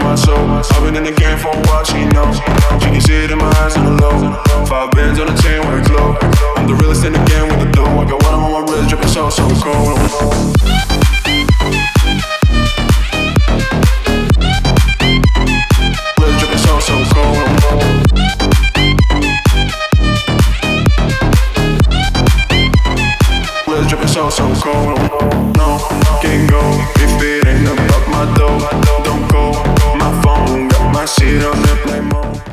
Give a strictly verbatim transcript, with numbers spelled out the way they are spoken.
my soul. I've been in the game for a while, she knows. She can see it in my eyes on the low. Five bands on the chain where it glow. I'm the realest in the game with the dough. I got water on my wrist, dripping so, so cold. Wrist dripping so, so cold. Wrist dripping so, so cold. No, can't go if it ain't about my dough. Don't go, my phone got my shit on airplane mode.